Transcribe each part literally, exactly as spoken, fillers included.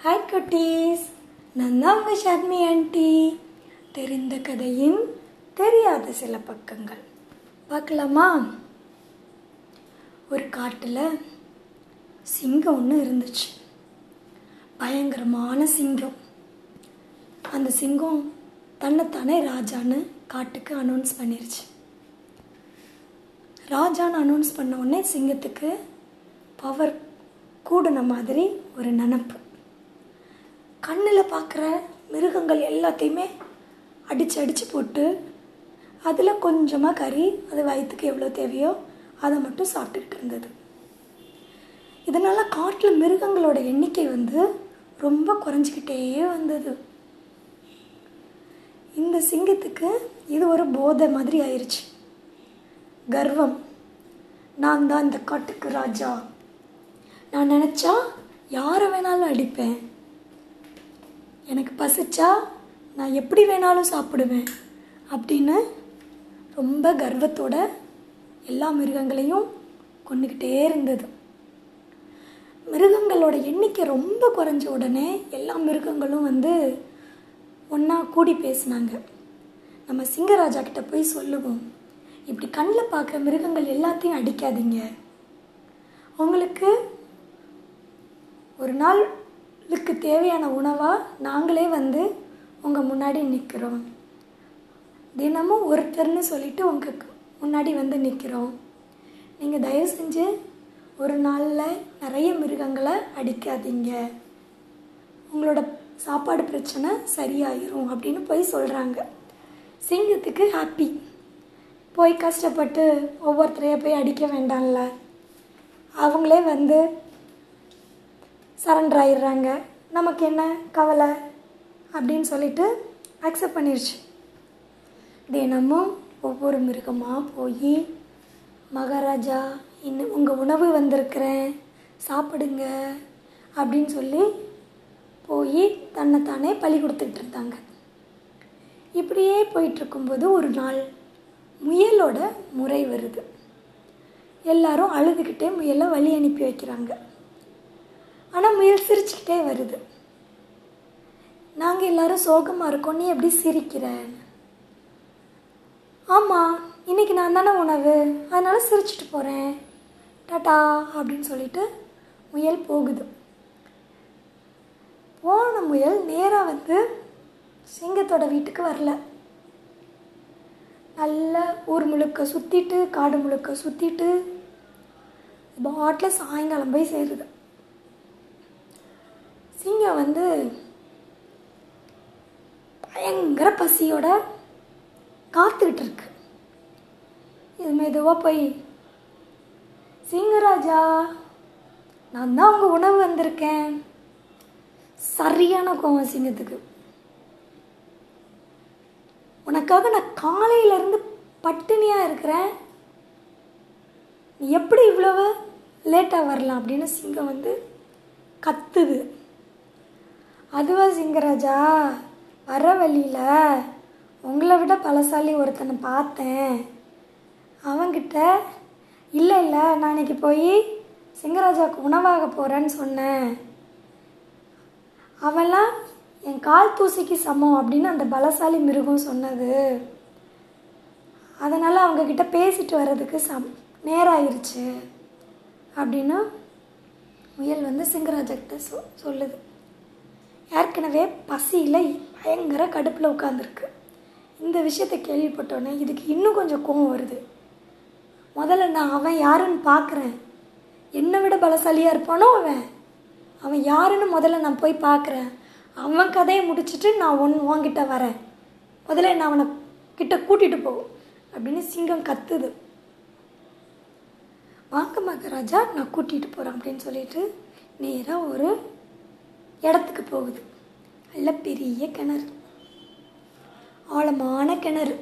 Hi குட்டீஸ், நான் தான் உங்கள் ஷர்மி ஆண்டி. தெரிந்த கதையின் தெரியாத சில பக்கங்கள் பார்க்கலாமா? ஒரு காட்டில் சிங்கம் ஒன்று இருந்துச்சு. பயங்கரமான சிங்கம். அந்த சிங்கம் தன்னைத்தானே ராஜான்னு காட்டுக்கு அனௌன்ஸ் பண்ணிருச்சு. ராஜான்னு அனௌன்ஸ் பண்ண உடனே சிங்கத்துக்கு பவர் கூடின மாதிரி ஒரு நினப்பு. கண்ணில் பார்க்குற மிருகங்கள் எல்லாத்தையுமே அடித்து அடித்து போட்டு அதில் கொஞ்சமாக கறி, அது வயிற்றுக்கு எவ்வளோ தேவையோ அதை மட்டும் சாப்பிட்டுக்கிட்டு இருந்தது. இதனால் காட்டில் மிருகங்களோட எண்ணிக்கை வந்து ரொம்ப குறைஞ்சிக்கிட்டே வந்தது. இந்த சிங்கத்துக்கு இது ஒரு போதை மாதிரி ஆயிடுச்சு. கர்வம். நான் தான் இந்த காட்டுக்கு ராஜா, நான் நினச்சா யாரை வேணாலும் அடிப்பேன், எனக்கு பசிச்சா நான் எப்படி வேணாலும் சாப்பிடுவேன் அப்படின்னு ரொம்ப கர்வத்தோட எல்லா மிருகங்களையும் கொண்டுக்கிட்டே இருந்தது. மிருகங்களோட எண்ணிக்கை ரொம்ப குறைஞ்ச உடனே எல்லா மிருகங்களும் வந்து ஒன்றா கூடி பேசினாங்க. நம்ம சிங்கராஜா கிட்ட போய் சொல்லுவோம், இப்படி கண்ணில் பார்க்குற மிருகங்கள் எல்லாத்தையும் அடிக்காதீங்க, உங்களுக்கு ஒரு நாளுக்கு தேவையான உணவாக நாங்களே வந்து உங்கள் முன்னாடி நிற்கிறோம், தினமும் ஒருத்தர்னு சொல்லிட்டு உங்கள் முன்னாடி வந்து நிற்கிறோம், நீங்கள் தயவு செஞ்சு ஒரு நாளில் நிறைய மிருகங்களை அடிக்காதீங்க, உங்களோட சாப்பாடு பிரச்சனை சரியாயிரும் அப்படின்னு போய் சொல்கிறாங்க. சிங்கத்துக்கு ஹாப்பி. போய் கஷ்டப்பட்டு ஒவ்வொருத்தரையாக போய் அடிக்க வேண்டாம்ல, அவங்களே வந்து சரண்டர் ஆயிடுறாங்க, நமக்கு என்ன கவலை அப்படின்னு சொல்லிட்டு அக்செப்ட் பண்ணிடுச்சு. தினமும் ஒவ்வொரு மிருகமாக போய், மகாராஜா இன்னும் உங்கள் உணவு வந்திருக்கிறேன் சாப்பிடுங்க அப்படின்னு சொல்லி போய் தன்னைத்தானே பலி கொடுத்துக்கிட்டு இருந்தாங்க. இப்படியே போயிட்டுருக்கும்போது ஒரு நாள் முயலோட முறை வருது. எல்லாரும் அழுதுகிட்டே முயலை வழி அனுப்பி வைக்கிறாங்க. ஆனால் முயல் சிரிச்சுக்கிட்டே வருது. நாங்கள் எல்லாரும் சோகமாக இருக்கோம், நீ எப்படி சிரிக்கிற? ஆமாம், இன்னைக்கு நான் தானே உணவு, அதனால சிரிச்சிட்டு போகிறேன், டாட்டா அப்படின்னு சொல்லிட்டு முயல் போகுது. போன முயல் நேராக வந்து சிங்கத்தோட வீட்டுக்கு வரல. நல்ல ஊர் முழுக்க சுற்றிட்டு காடு முழுக்க சுற்றிட்டு பாட்டில் சாயங்காலம் போய் சேருது. சிங்கம் வந்து பயங்கர பசியோட காத்துக்கிட்டு இருக்கு. இது மெதுவாக போய், சிங்கராஜா நான் தான் உங்கள் உணவு வந்திருக்கேன். சரியான கோவம் சிங்கத்துக்கு. உனக்காக நான் காலையிலேருந்து பட்டினியாக இருக்கிறேன், நீ எப்படி இவ்வளவு லேட்டாக வரலாம் அப்படின்னு சிங்கம் வந்து கத்துது. அதுவா சிங்கராஜா, வர வழியில் உங்களை விட பலசாலி ஒருத்தனை பார்த்தேன், அவங்கிட்ட இல்லை இல்லை நான் இன்னைக்கு போய் சிங்கராஜாவுக்கு உணவாக போகிறேன்னு சொன்னேன், அவெல்லாம் என் கால் தூசிக்கு சமம் அப்படின்னு அந்த பலசாலி மிருகம் சொன்னது, அதனால் அவங்கக்கிட்ட பேசிட்டு வர்றதுக்கு சம் நேரம் ஆயிடுச்சு அப்படின்னு முயல் வந்து சிங்கராஜா கிட்ட சொ சொல்லுது. ஏற்கனவே பசியில் பயங்கர கடுப்பில் உட்காந்துருக்கு. இந்த விஷயத்தை கேள்விப்பட்டோன்னே இதுக்கு இன்னும் கொஞ்சம் கோவம் வருது. முதல்ல நான் அவன் யாருன்னு பார்க்குறேன், என்னை விட பலசாலியாக இருப்பானோ அவன் அவன் யாருன்னு முதல்ல நான் போய் பார்க்குறேன், அவன் கதையை முடிச்சுட்டு நான் ஒன் வாங்கிட்ட வரேன், முதல்ல நான் அவனை கிட்ட கூட்டிகிட்டு போகும் அப்படின்னு சிங்கம் கத்துது. வாங்க மகாராஜா, நான் கூட்டிகிட்டு போகிறேன் அப்படின்னு சொல்லிட்டு நேராக ஒரு இடத்துக்கு போகுது. நல்ல பெரிய கிணறு, ஆழமான கிணறு.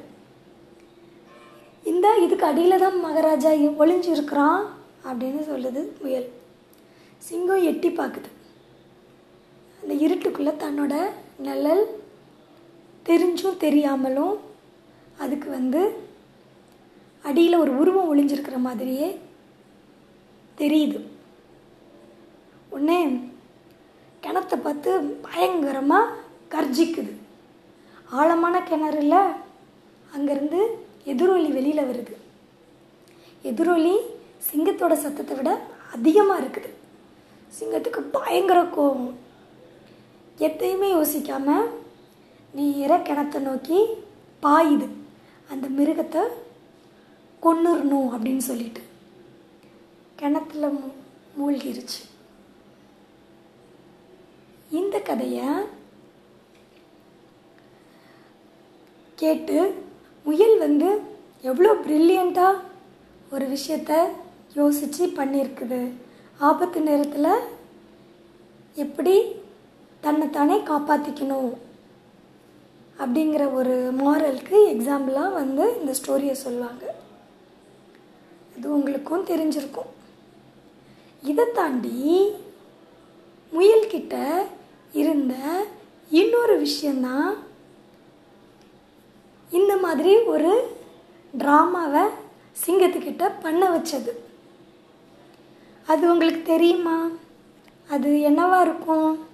இந்த இதுக்கு அடியில் தான் மகாராஜா ஒளிஞ்சிருக்கிறான் அப்படின்னு சொல்லுது முயல். சிங்கம் எட்டி பார்க்குது. அந்த இருட்டுக்குள்ளே தன்னோட நிழல் தெரிஞ்சும் தெரியாமலும் அதுக்கு வந்து அடியில் ஒரு உருவம் ஒளிஞ்சிருக்கிற மாதிரியே தெரியுது. உடனே கிணத்தை பார்த்து பயங்கரமாக கர்ஜிக்குது. ஆழமான கிணறுல அங்கேருந்து எதிரொலி வெளியில் வருது. எதிரொலி சிங்கத்தோட சத்தத்தை விட அதிகமாக இருக்குது. சிங்கத்துக்கு பயங்கர கோபம். எதையுமே யோசிக்காமல் நேராக கிணத்தை நோக்கி பாயுது, அந்த மிருகத்தை கொன்னுறணும் அப்படின்னு சொல்லிட்டு. கிணத்துல மூ மூழ்கிருச்சு. இந்த கதையை கேட்டு முயல் வந்து எவ்வளோ ப்ரில்லியண்ட்டாக ஒரு விஷயத்த யோசித்து பண்ணியிருக்குது. ஆபத்து நேரத்தில் எப்படி தன்னைத்தானே காப்பாற்றிக்கணும் அப்படிங்கிற ஒரு மாரலுக்கு எக்ஸாம்பிளாக வந்து இந்த ஸ்டோரியை சொல்லுவாங்க. இது உங்களுக்கும் தெரிஞ்சிருக்கும். இதை தாண்டி முயல்கிட்ட இருந்த இன்னொரு விஷயந்தான் இந்த மாதிரி ஒரு ட்ராமாவை சிங்கத்துக்கிட்ட பண்ண வச்சது. அது உங்களுக்கு தெரியுமா? அது என்னவா இருக்கும்?